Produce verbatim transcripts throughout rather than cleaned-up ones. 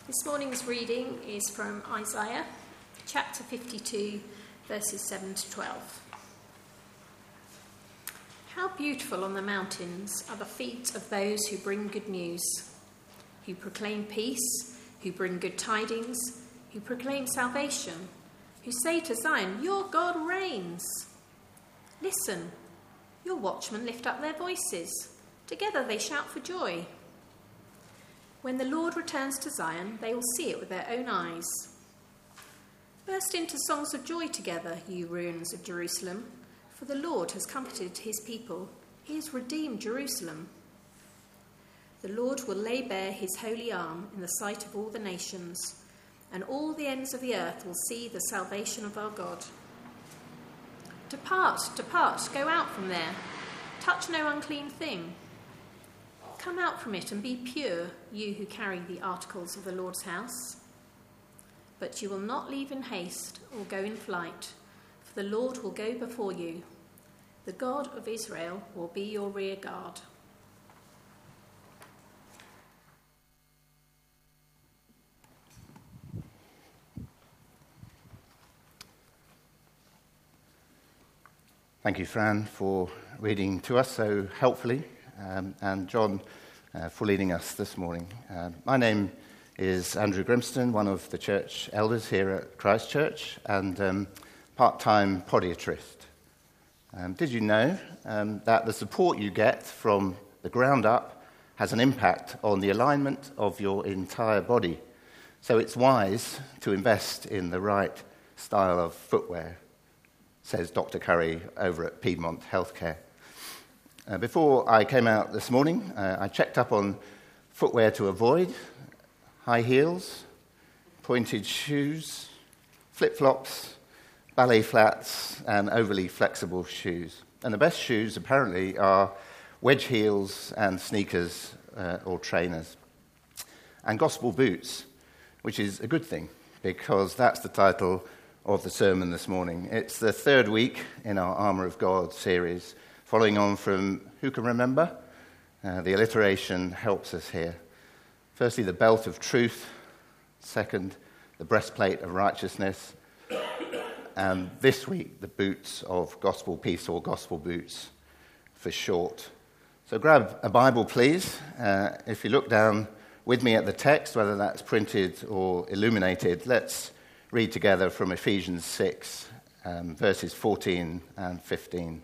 This morning's reading is from Isaiah, chapter fifty-two, verses seven to twelve. How beautiful on the mountains are the feet of those who bring good news, who proclaim peace, who bring good tidings, who proclaim salvation, who say to Zion, "Your God reigns." Listen, your watchmen lift up their voices. Together they shout for joy. When the Lord returns to Zion, they will see it with their own eyes. Burst into songs of joy together, you ruins of Jerusalem, for the Lord has comforted his people. He has redeemed Jerusalem. The Lord will lay bare his holy arm in the sight of all the nations, and all the ends of the earth will see the salvation of our God. Depart, depart, go out from there. Touch no unclean thing. Come out from it and be pure, you who carry the articles of the Lord's house. But you will not leave in haste or go in flight, for the Lord will go before you. The God of Israel will be your rear guard. Thank you, Fran, for reading to us so helpfully, um, and John uh, for leading us this morning. Uh, my name is Andrew Grimston, one of the church elders here at Christ Church, and um, part-time podiatrist. Um, did you know um, that the support you get from the ground up has an impact on the alignment of your entire body? So it's wise to invest in the right style of footwear, says Doctor Curry over at Piedmont Healthcare. Uh, before I came out this morning, uh, I checked up on footwear to avoid: high heels, pointed shoes, flip-flops, ballet flats, and overly flexible shoes. And the best shoes, apparently, are wedge heels and sneakers uh, or trainers. And gospel boots, which is a good thing, because that's the title of the sermon this morning. It's the third week in our Armour of God series, following on from, who can remember? Uh, the alliteration helps us here. Firstly, the belt of truth. Second, the breastplate of righteousness. And this week, the boots of gospel peace, or gospel boots for short. So grab a Bible, please. Uh, if you look down with me at the text, whether that's printed or illuminated, let's read together from Ephesians six, um, verses fourteen and fifteen.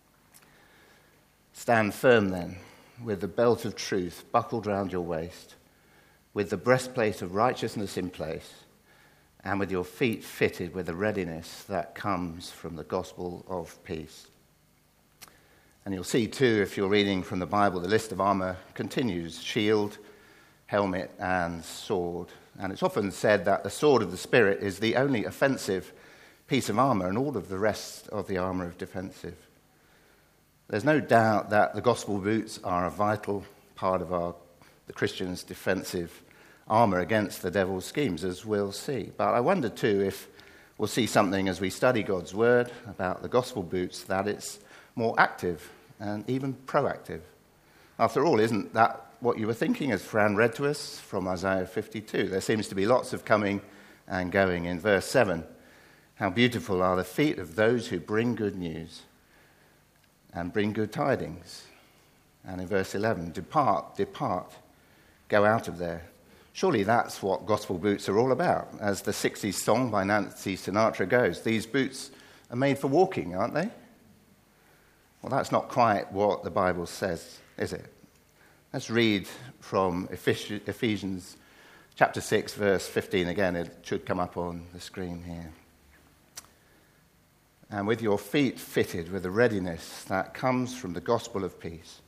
Stand firm then, with the belt of truth buckled round your waist, with the breastplate of righteousness in place, and with your feet fitted with the readiness that comes from the gospel of peace. And you'll see too, if you're reading from the Bible, the list of armour continues: shield, helmet, and sword. And it's often said that the sword of the Spirit is the only offensive piece of armour, and all of the rest of the armour of defensive. There's no doubt that the gospel boots are a vital part of our the Christian's defensive armour against the devil's schemes, as we'll see. But I wonder too if we'll see something as we study God's word about the gospel boots, that it's more active and even proactive. After all, isn't that what you were thinking as Fran read to us from Isaiah fifty-two? There seems to be lots of coming and going. In verse seven, how beautiful are the feet of those who bring good news and bring good tidings. And in verse eleven, depart, depart, go out of there. Surely that's what gospel boots are all about. As the sixties song by Nancy Sinatra goes, these boots are made for walking, aren't they? Well, that's not quite what the Bible says, is it? Let's read from Ephesians chapter six, verse fifteen again. It should come up on the screen here. And with your feet fitted with the readiness that comes from the gospel of peace.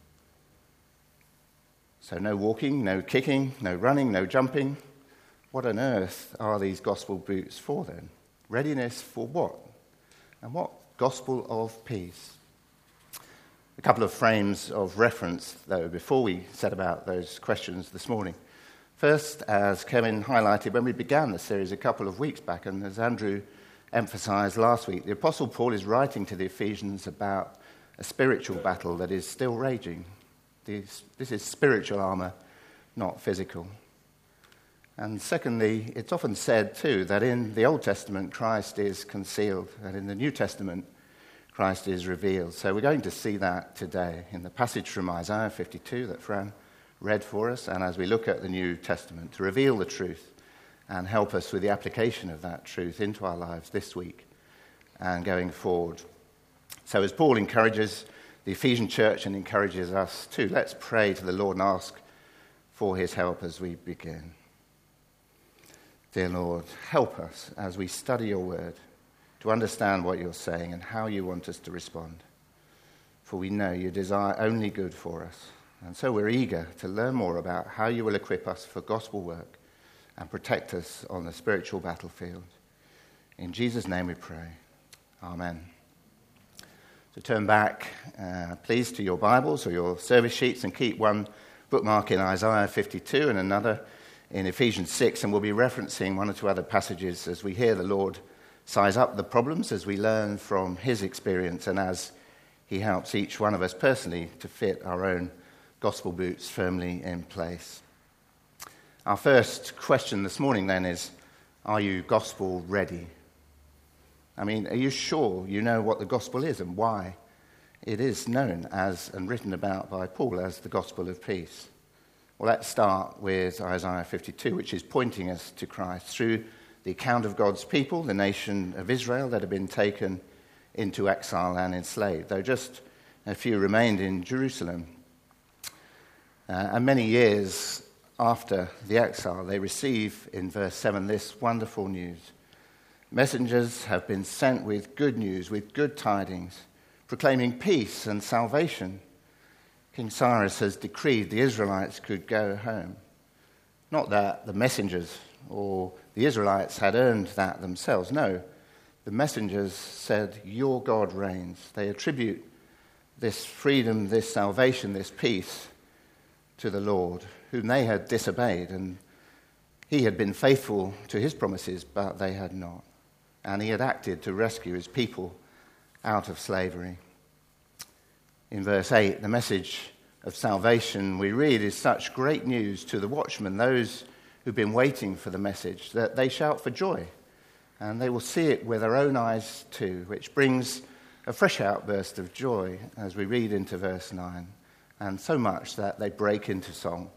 So no walking, no kicking, no running, no jumping. What on earth are these gospel boots for then? Readiness for what? And what? Gospel of peace. A couple of frames of reference, though, before we set about those questions this morning. First, as Kevin highlighted when we began the series a couple of weeks back, and as Andrew emphasized last week, the Apostle Paul is writing to the Ephesians about a spiritual battle that is still raging. This, this is spiritual armour, not physical. And secondly, it's often said too that in the Old Testament Christ is concealed, and in the New Testament Christ is revealed. So we're going to see that today in the passage from Isaiah fifty-two that Fran read for us, and as we look at the New Testament to reveal the truth and help us with the application of that truth into our lives this week and going forward. So as Paul encourages the Ephesian church and encourages us too, let's pray to the Lord and ask for his help as we begin. Dear Lord, help us as we study your word to understand what you're saying and how you want us to respond. For we know you desire only good for us. And so we're eager to learn more about how you will equip us for gospel work and protect us on the spiritual battlefield. In Jesus' name we pray. Amen. So turn back, uh, please, to your Bibles or your service sheets and keep one bookmark in Isaiah fifty-two and another in Ephesians six, and we'll be referencing one or two other passages as we hear the Lord size up the problems, as we learn from his experience and as he helps each one of us personally to fit our own gospel boots firmly in place. Our first question this morning then is, are you gospel ready? I mean, are you sure you know what the gospel is and why it is known as and written about by Paul as the gospel of peace? Well, let's start with Isaiah fifty-two, which is pointing us to Christ through the account of God's people, the nation of Israel that had been taken into exile and enslaved, though just a few remained in Jerusalem. Uh, and many years after the exile, they receive in verse seven this wonderful news. Messengers have been sent with good news, with good tidings, proclaiming peace and salvation. King Cyrus has decreed the Israelites could go home. Not that the messengers or the Israelites had earned that themselves. No, the messengers said, your God reigns. They attribute this freedom, this salvation, this peace to the Lord, whom they had disobeyed. And he had been faithful to his promises, but they had not. And he had acted to rescue his people out of slavery. In verse eight, the message of salvation we read is such great news to the watchmen, those who've been waiting for the message, that they shout for joy. And they will see it with their own eyes too, which brings a fresh outburst of joy as we read into verse nine, and so much that they break into song.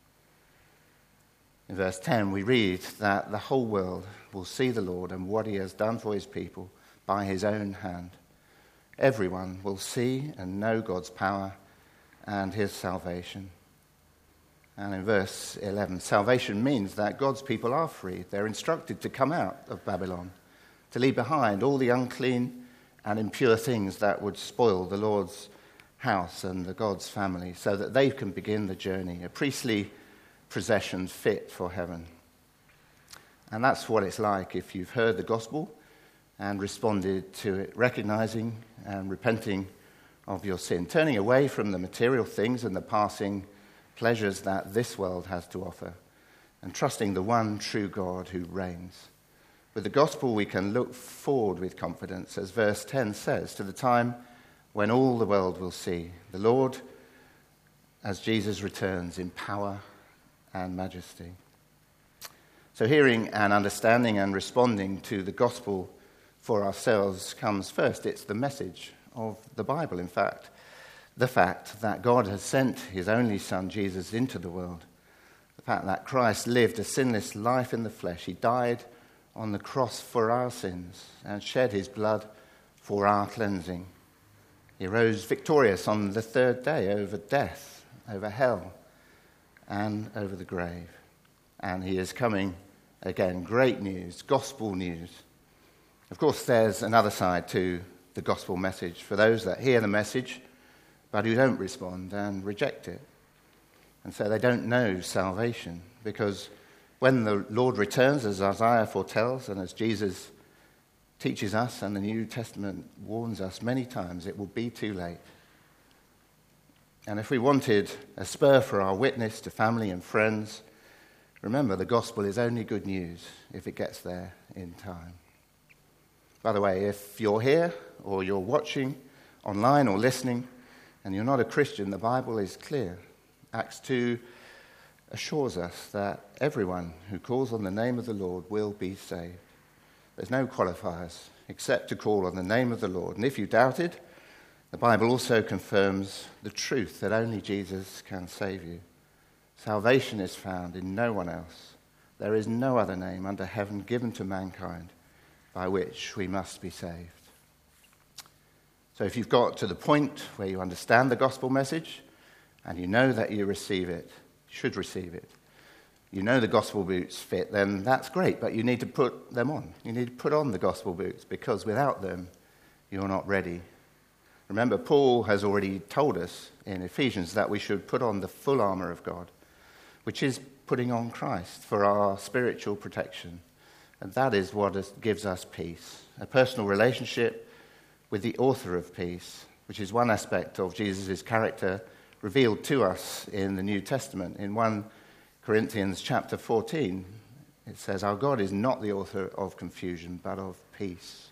In verse ten, we read that the whole world will see the Lord and what he has done for his people by his own hand. Everyone will see and know God's power and his salvation. And in verse eleven, salvation means that God's people are free. They're instructed to come out of Babylon, to leave behind all the unclean and impure things that would spoil the Lord's house and the God's family, so that they can begin the journey, a priestly procession fit for heaven. And that's what it's like if you've heard the gospel and responded to it, recognizing and repenting of your sin, turning away from the material things and the passing pleasures that this world has to offer, and trusting the one true God who reigns. With the gospel, we can look forward with confidence, as verse ten says, to the time when all the world will see the Lord as Jesus returns in power and majesty. So hearing and understanding and responding to the gospel for ourselves comes first. It's the message of the Bible, in fact. The fact that God has sent his only Son, Jesus, into the world. The fact that Christ lived a sinless life in the flesh. He died on the cross for our sins and shed his blood for our cleansing. He rose victorious on the third day over death, over hell, and over the grave. And he is coming again. Great news, gospel news. Of course, there's another side to the gospel message for those that hear the message but who don't respond and reject it. And so they don't know salvation, because when the Lord returns, as Isaiah foretells and as Jesus teaches us and the New Testament warns us many times, it will be too late. And if we wanted a spur for our witness to family and friends, remember the gospel is only good news if it gets there in time. By the way, if you're here or you're watching online or listening and you're not a Christian, the Bible is clear. Acts two assures us that everyone who calls on the name of the Lord will be saved. There's no qualifiers except to call on the name of the Lord. And if you doubted, the Bible also confirms the truth that only Jesus can save you. Salvation is found in no one else. There is no other name under heaven given to mankind by which we must be saved. So if you've got to the point where you understand the gospel message and you know that you receive it, should receive it, you know the gospel boots fit, then that's great, but you need to put them on. You need to put on the gospel boots, because without them, you're not ready. Remember, Paul has already told us in Ephesians that we should put on the full armour of God, which is putting on Christ for our spiritual protection. And that is what is, gives us peace, a personal relationship with the author of peace, which is one aspect of Jesus' character revealed to us in the New Testament. In First Corinthians chapter fourteen, it says, "Our God is not the author of confusion, but of peace."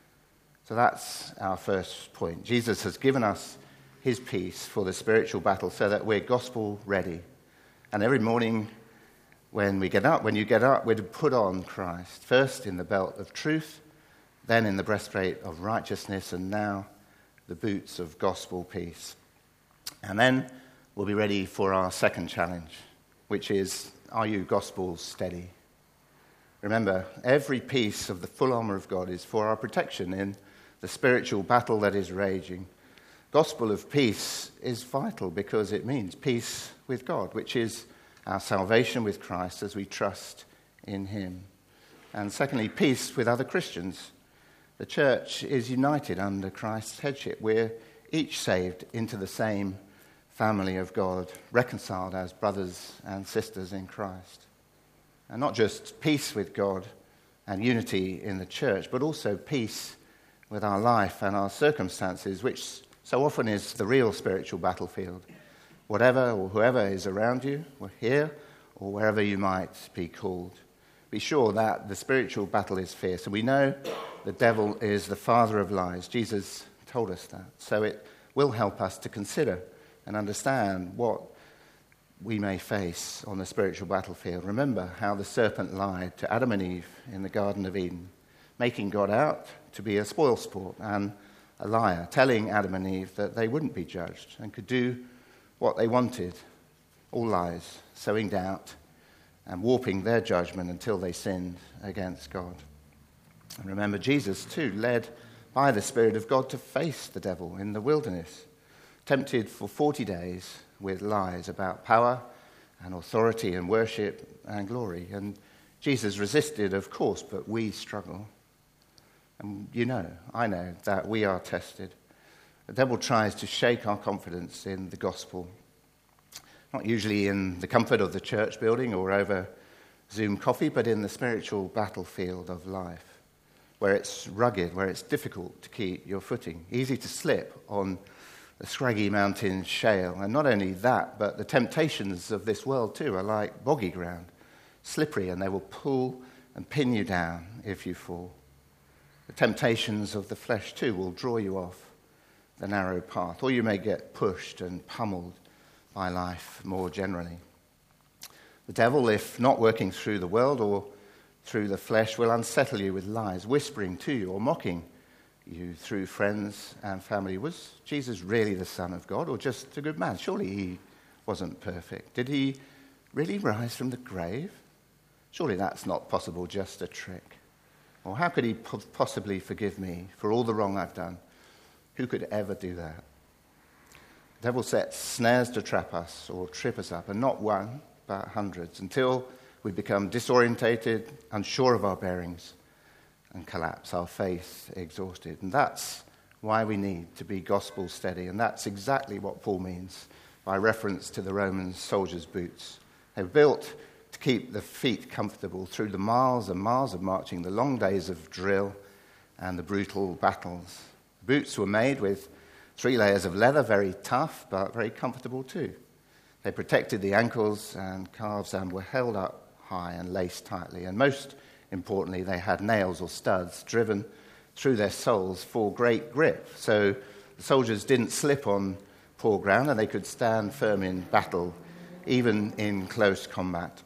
So that's our first point. Jesus has given us his peace for the spiritual battle so that we're gospel ready. And every morning when we get up, when you get up, we're to put on Christ, first in the belt of truth, then in the breastplate of righteousness, and now the boots of gospel peace. And then we'll be ready for our second challenge, which is, are you gospel steady? Remember, every piece of the full armour of God is for our protection in the spiritual battle that is raging. Gospel of peace is vital because it means peace with God, which is our salvation with Christ as we trust in him. And secondly, peace with other Christians. The church is united under Christ's headship. We're each saved into the same family of God, reconciled as brothers and sisters in Christ. And not just peace with God and unity in the church, but also peace with our life and our circumstances, which so often is the real spiritual battlefield. Whatever or whoever is around you, or here, or wherever you might be called, be sure that the spiritual battle is fierce. And we know the devil is the father of lies. Jesus told us that. So it will help us to consider and understand what we may face on the spiritual battlefield. Remember how the serpent lied to Adam and Eve in the Garden of Eden, making God out to be a spoilsport and a liar, telling Adam and Eve that they wouldn't be judged and could do what they wanted. All lies, sowing doubt and warping their judgment until they sinned against God. And remember, Jesus too, led by the Spirit of God to face the devil in the wilderness, tempted for forty days with lies about power and authority and worship and glory. And Jesus resisted, of course, but we struggle. And you know, I know, that we are tested. The devil tries to shake our confidence in the gospel, not usually in the comfort of the church building or over Zoom coffee, but in the spiritual battlefield of life, where it's rugged, where it's difficult to keep your footing, easy to slip on the scraggy mountain shale. And not only that, but the temptations of this world too are like boggy ground, slippery, and they will pull and pin you down if you fall. The temptations of the flesh too will draw you off the narrow path, or you may get pushed and pummeled by life more generally. The devil, if not working through the world or through the flesh, will unsettle you with lies, whispering to you or mocking you through friends and family. Was Jesus really the Son of God or just a good man? Surely he wasn't perfect. Did he really rise from the grave? Surely that's not possible, just a trick. Or how could he possibly forgive me for all the wrong I've done? Who could ever do that? The devil sets snares to trap us or trip us up, and not one, but hundreds, until we become disorientated, unsure of our bearings, and collapse, our faith exhausted. And that's why we need to be gospel steady. And that's exactly what Paul means by reference to the Roman soldiers' boots. They were built to keep the feet comfortable through the miles and miles of marching, the long days of drill, and the brutal battles. Boots were made with three layers of leather, very tough, but very comfortable too. They protected the ankles and calves and were held up high and laced tightly. And most importantly, they had nails or studs driven through their soles for great grip. So the soldiers didn't slip on poor ground and they could stand firm in battle even in close combat.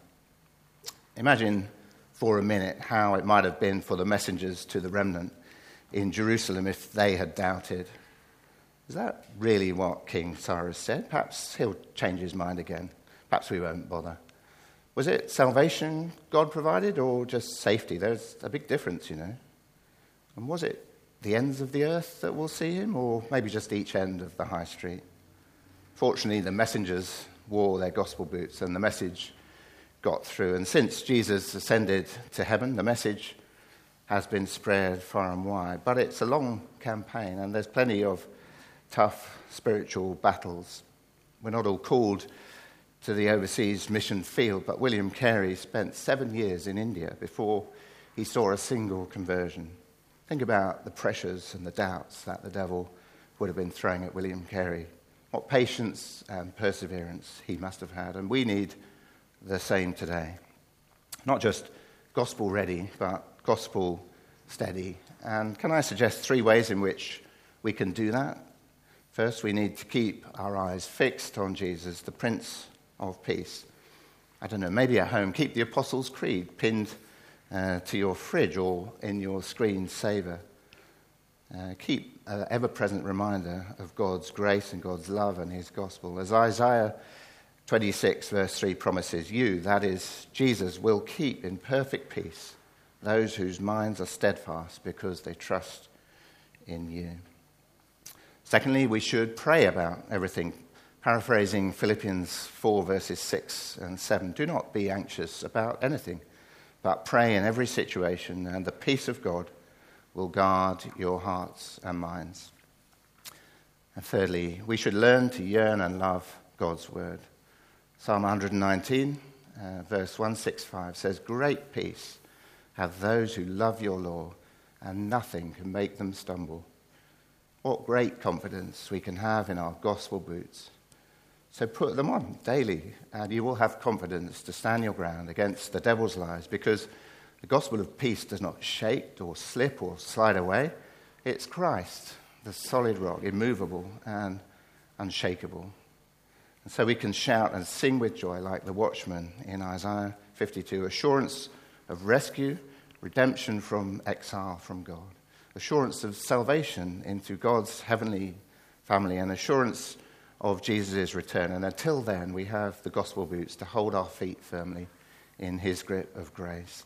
Imagine for a minute how it might have been for the messengers to the remnant in Jerusalem if they had doubted. Is that really what King Cyrus said? Perhaps he'll change his mind again. Perhaps we won't bother. Was it salvation God provided or just safety? There's a big difference, you know. And was it the ends of the earth that will see him, or maybe just each end of the high street? Fortunately, the messengers wore their gospel boots and the message got through. And since Jesus ascended to heaven, the message has been spread far and wide. But it's a long campaign, and there's plenty of tough spiritual battles. We're not all called to the overseas mission field, but William Carey spent seven years in India before he saw a single conversion. Think about the pressures and the doubts that the devil would have been throwing at William Carey. What patience and perseverance he must have had, and we need the same today. Not just gospel ready, but gospel steady. And can I suggest three ways in which we can do that? First, we need to keep our eyes fixed on Jesus, the Prince of Peace. I don't know, maybe at home, keep the Apostles' Creed pinned uh, to your fridge or in your screensaver. Uh, keep an ever-present reminder of God's grace and God's love and his gospel. As Isaiah twenty-six verse three promises, you, that is, Jesus, will keep in perfect peace those whose minds are steadfast because they trust in you. Secondly, we should pray about everything. Paraphrasing Philippians four verses six and seven, do not be anxious about anything, but pray in every situation, and the peace of God will guard your hearts and minds. And thirdly, we should learn to yearn and love God's word. Psalm one nineteen, uh, verse one sixty-five says, great peace have those who love your law, and nothing can make them stumble. What great confidence we can have in our gospel boots. So put them on daily, and you will have confidence to stand your ground against the devil's lies, because the gospel of peace does not shake or slip or slide away. It's Christ, the solid rock, immovable and unshakable. And so we can shout and sing with joy like the watchman in Isaiah fifty-two, assurance of rescue, redemption from exile from God, assurance of salvation into God's heavenly family, and assurance of Jesus' return. And until then, we have the gospel boots to hold our feet firmly in his grip of grace.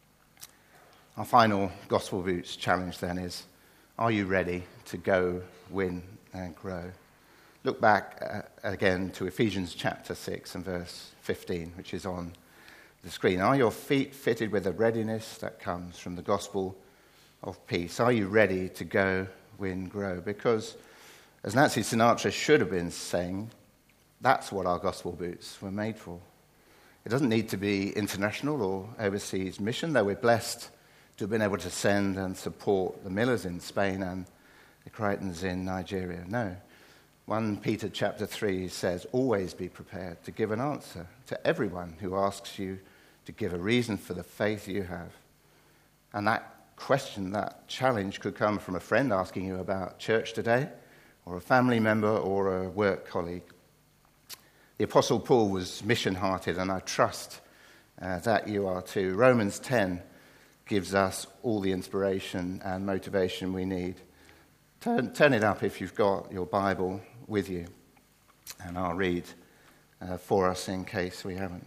Our final gospel boots challenge then is, are you ready to go, win, and grow? Look back uh, again to Ephesians chapter six and verse fifteen, which is on the screen. Are your feet fitted with the readiness that comes from the gospel of peace? Are you ready to go, win, grow? Because, as Nancy Sinatra should have been saying, that's what our gospel boots were made for. It doesn't need to be international or overseas mission, though we're blessed to have been able to send and support the Millers in Spain and the Crichtons in Nigeria. No. First Peter chapter three says, always be prepared to give an answer to everyone who asks you to give a reason for the faith you have. And that question, that challenge could come from a friend asking you about church today, or a family member, or a work colleague. The Apostle Paul was mission-hearted, and I trust uh, that you are too. Romans ten gives us all the inspiration and motivation we need. Turn, turn it up if you've got your Bible with you, and I'll read uh, for us in case we haven't.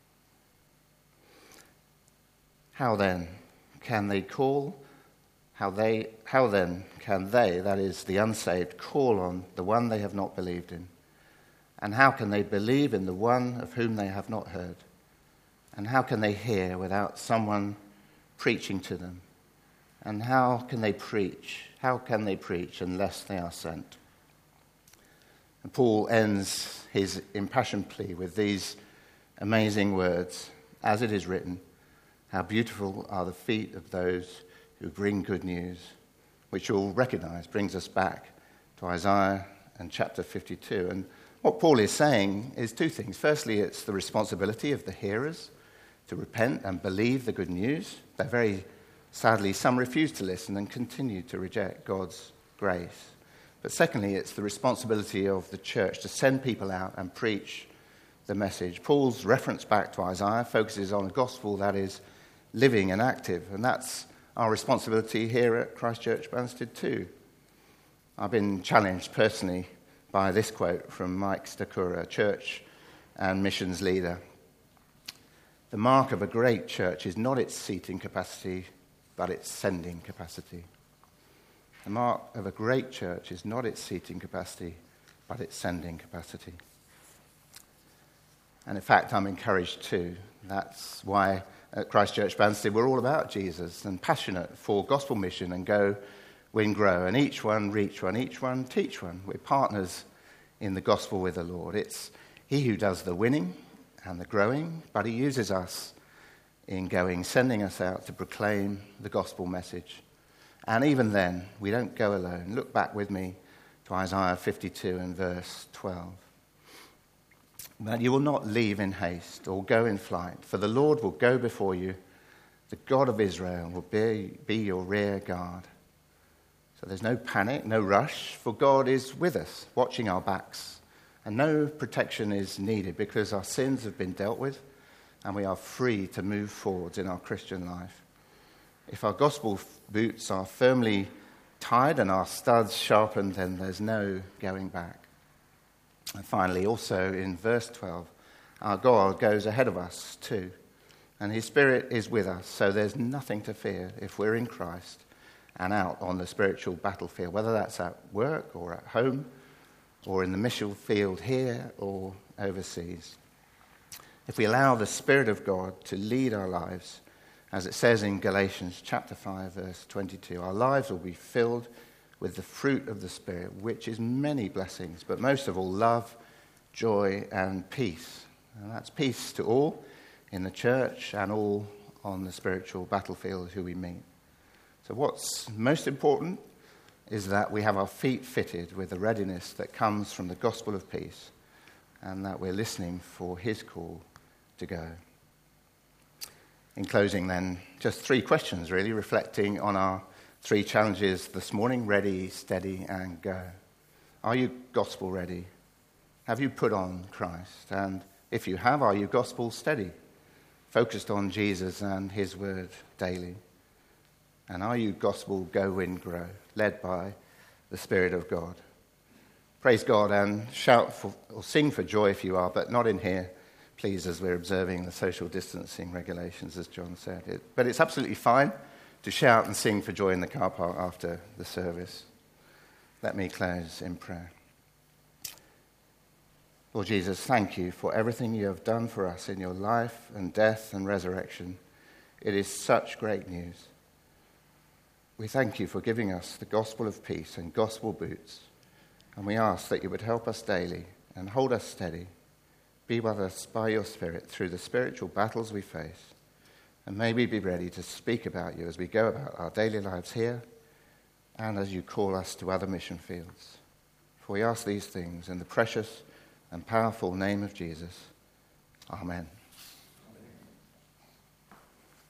How then can they call, how they, how then can they, that is the unsaved, call on the one they have not believed in? And how can they believe in the one of whom they have not heard? And how can they hear without someone preaching to them? And how can they preach? How can they preach unless they are sent? And Paul ends his impassioned plea with these amazing words, as it is written, how beautiful are the feet of those who bring good news, which you'll recognize brings us back to Isaiah and chapter fifty-two. And what Paul is saying is two things. Firstly, it's the responsibility of the hearers to repent and believe the good news. They're very sadly, some refuse to listen and continue to reject God's grace. But secondly, it's the responsibility of the church to send people out and preach the message. Paul's reference back to Isaiah focuses on a gospel that is living and active, and that's our responsibility here at Christchurch Banstead too. I've been challenged personally by this quote from Mike Stakura, church and missions leader. The mark of a great church is not its seating capacity, but its sending capacity. The mark of a great church is not its seating capacity, but its sending capacity. And in fact, I'm encouraged too. That's why at Christchurch Banstead we're all about Jesus and passionate for gospel mission and go, win, grow, and each one reach one, each one teach one. We're partners in the gospel with the Lord. It's He who does the winning and the growing, but He uses us in going, sending us out to proclaim the gospel message. And even then, we don't go alone. Look back with me to Isaiah fifty-two and verse twelve. But you will not leave in haste or go in flight, for the Lord will go before you. The God of Israel will be, be your rear guard. So there's no panic, no rush, for God is with us, watching our backs. And no protection is needed because our sins have been dealt with and we are free to move forwards in our Christian life. If our gospel boots are firmly tied and our studs sharpened, then there's no going back. And finally, also in verse twelve, our God goes ahead of us too, and His Spirit is with us, so there's nothing to fear if we're in Christ and out on the spiritual battlefield, whether that's at work or at home or in the mission field here or overseas. If we allow the Spirit of God to lead our lives, as it says in Galatians chapter five, verse twenty-two, our lives will be filled with the fruit of the Spirit, which is many blessings, but most of all, love, joy, and peace. And that's peace to all in the church and all on the spiritual battlefield who we meet. So what's most important is that we have our feet fitted with the readiness that comes from the gospel of peace, and that we're listening for His call to go. In closing then, just three questions really, reflecting on our three challenges this morning: ready, steady, and go. Are you gospel ready? Have you put on Christ? And if you have, are you gospel steady, focused on Jesus and His word daily? And are you gospel go, win, grow, led by the Spirit of God? Praise God and shout for, or sing for joy if you are, but not in here, please, as we're observing the social distancing regulations, as John said. It, but it's absolutely fine to shout and sing for joy in the car park after the service. Let me close in prayer. Lord Jesus, thank you for everything you have done for us in your life and death and resurrection. It is such great news. We thank you for giving us the gospel of peace and gospel boots, and we ask that you would help us daily and hold us steady. Be with us by your Spirit through the spiritual battles we face. And may we be ready to speak about you as we go about our daily lives here and as you call us to other mission fields. For we ask these things in the precious and powerful name of Jesus. Amen.